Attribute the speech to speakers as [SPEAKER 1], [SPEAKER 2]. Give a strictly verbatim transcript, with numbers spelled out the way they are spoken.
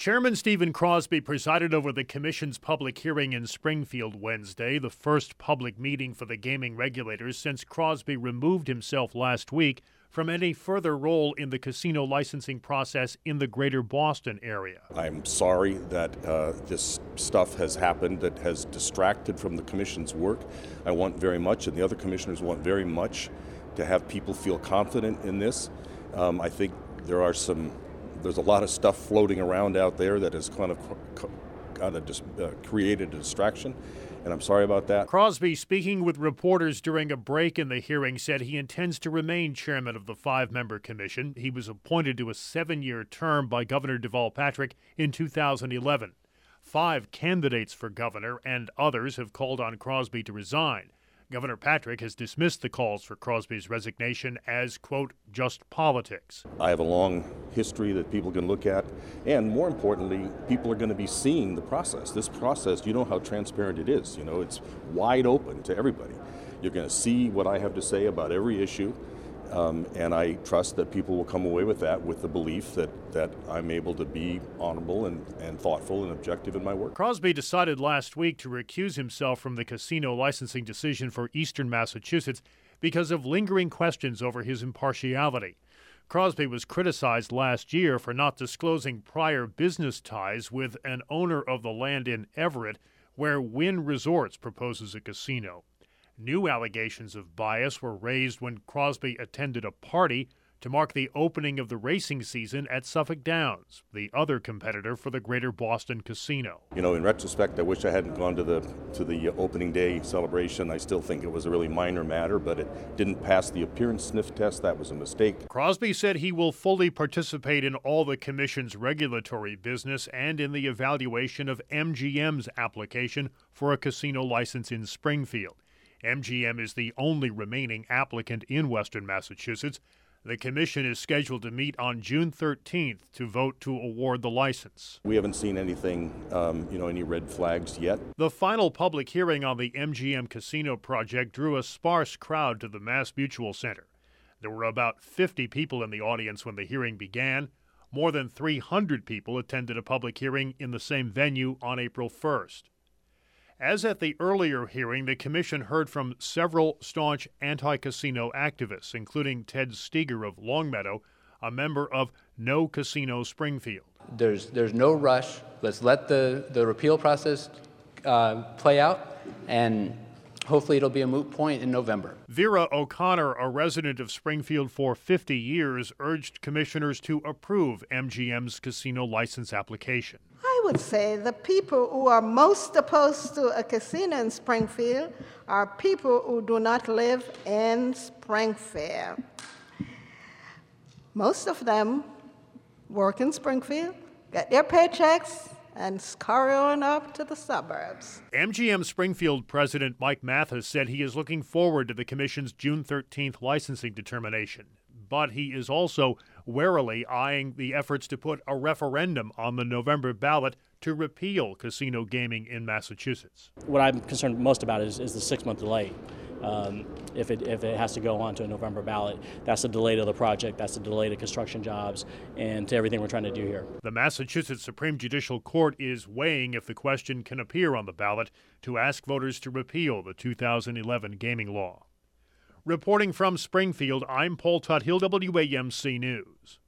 [SPEAKER 1] Chairman Stephen Crosby presided over the Commission's public hearing in Springfield Wednesday, the first public meeting for the gaming regulators since Crosby removed himself last week from any further role in the casino licensing process in the greater Boston area.
[SPEAKER 2] I'm sorry that uh, this stuff has happened that has distracted from the Commission's work. I want very much, and the other commissioners want very much, to have people feel confident in this. Um, I think there are some There's a lot of stuff floating around out there that has kind of kind of just uh, created a distraction, and I'm sorry about that.
[SPEAKER 1] Crosby, speaking with reporters during a break in the hearing, said he intends to remain chairman of the five-member commission. He was appointed to a seven-year term by Governor Deval Patrick in two thousand eleven. Five candidates for governor and others have called on Crosby to resign. Governor Patrick has dismissed the calls for Crosby's resignation as, quote, just politics.
[SPEAKER 2] I have a long history that people can look at, and more importantly, people are going to be seeing the process. This process, you know how transparent it is. You know, it's wide open to everybody. You're going to see what I have to say about every issue, um, and I trust that people will come away with that, with the belief that, that I'm able to be honorable and, and thoughtful and objective in my work.
[SPEAKER 1] Crosby decided last week to recuse himself from the casino licensing decision for Eastern Massachusetts because of lingering questions over his impartiality. Crosby was criticized last year for not disclosing prior business ties with an owner of the land in Everett, where Wynn Resorts proposes a casino. New allegations of bias were raised when Crosby attended a party to mark the opening of the racing season at Suffolk Downs, the other competitor for the Greater Boston Casino.
[SPEAKER 2] You know, in retrospect, I wish I hadn't gone to the to the opening day celebration. I still think it was a really minor matter, but it didn't pass the appearance sniff test. That was a mistake.
[SPEAKER 1] Crosby said he will fully participate in all the Commission's regulatory business and in the evaluation of M G M's application for a casino license in Springfield. M G M is the only remaining applicant in Western Massachusetts. The commission is scheduled to meet on June thirteenth to vote to award the license.
[SPEAKER 2] We haven't seen anything, um, you know, any red flags yet.
[SPEAKER 1] The final public hearing on the M G M casino project drew a sparse crowd to the Mass Mutual Center. There were about fifty people in the audience when the hearing began. More than three hundred people attended a public hearing in the same venue on April first. As at the earlier hearing, the commission heard from several staunch anti-casino activists, including Ted Steger of Longmeadow, a member of No Casino Springfield.
[SPEAKER 3] There's there's no rush. Let's let the, the repeal process uh, play out, and hopefully it'll be a moot point in November.
[SPEAKER 1] Vera O'Connor, a resident of Springfield for fifty years, urged commissioners to approve M G M's casino license application.
[SPEAKER 4] I would say the people who are most opposed to a casino in Springfield are people who do not live in Springfield. Most of them work in Springfield, get their paychecks, and scurry on up to the suburbs.
[SPEAKER 1] M G M Springfield President Mike Mathis said he is looking forward to the Commission's June thirteenth licensing determination. But he is also warily eyeing the efforts to put a referendum on the November ballot to repeal casino gaming in Massachusetts.
[SPEAKER 5] What I'm concerned most about is, is the six-month delay. Um, if it if it has to go on to a November ballot, that's a delay to the project, that's a delay to construction jobs, and to everything we're trying to do here.
[SPEAKER 1] The Massachusetts Supreme Judicial Court is weighing if the question can appear on the ballot to ask voters to repeal the two thousand eleven gaming law. Reporting from Springfield, I'm Paul Tuthill, W A M C News.